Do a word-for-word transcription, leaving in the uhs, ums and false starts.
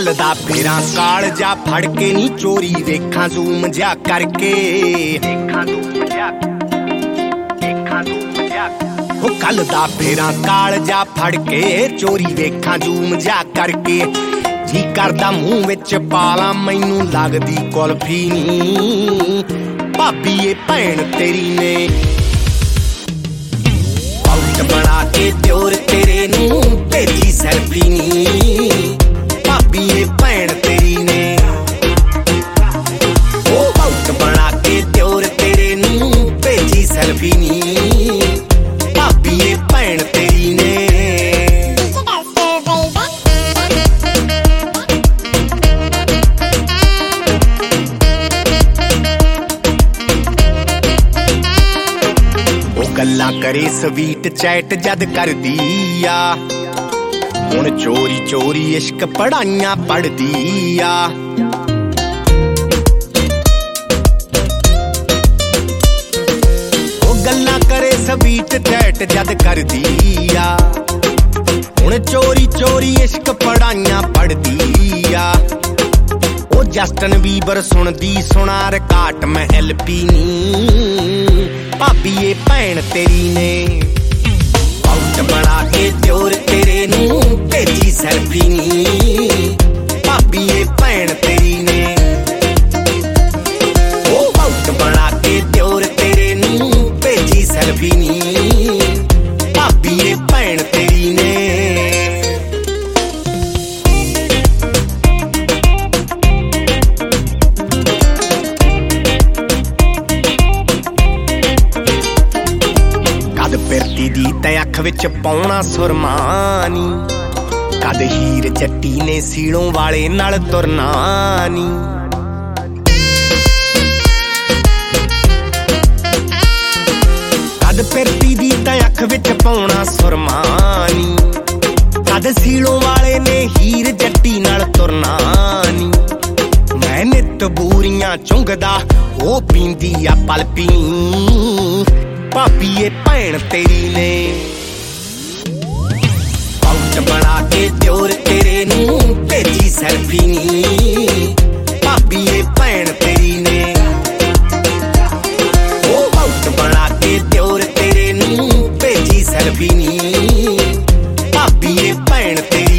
कल दा फेरा काल जा फड़ के नी चोरी देखा जूम जा करके देखा जूम जा देखा जूम जा ओ कल दा फेरा काल जा फड़ के चोरी देखा जूम जा करके जी करदा मूंह विच पाला मैनू लगदी कुल्फी नी भाभी ए भैन तेरी ने पाउच बना के दियोर तेरे नू भेजी सेल्फी नी भाभी ए भैन तेरी ने ओ पाउच बना के दियोर तेरे नू भेजी सेल्फी नी भाभी ए भैन तेरी ने गल्ला करे स्वीट चैट जद कर दिया हुण चोरी चोरी इश्क पढ़ाइयां पढ़ दिया ओ गल्ला करे स्वीट चैट जद कर दिया हुण चोरी चोरी इश्क पढ़ाइयां पढ़ दिया ओ जस्टिन बीबर सुनदी सुना रिकार्ड मैं एलपी नी भाभी ए भैन तेरी ने पाउच बना के दियोर तेरे नू भेजी सेल्फी नी भाभी ए भैन तेरी ने ओ पाउच बना के दियोर तेरे नू भेजी सेल्फी नी भाभी ए भैन तेरी ने फिरती दी ते अख विच पाउणा सुरमानी कद हीर जट्टी ने सीलों वाले नाल तुरना नी कद फिरती दी ते अख विच पाउणा सुरमानी कद सीलों वाले ने हीर जट्टी नाल तुरना नी मैं नित बूरियां चुंगदा ओ पींदी आ पल पी भाभी ए भैन तेरी ने पाउच बना के दियोर तेरे नू भेजी सेल्फी नी भाभी ए भैन तेरी ने ओ पाउच बना के दियोर तेरे नू भेजी सेल्फी नी भाभी ए भैन तेरी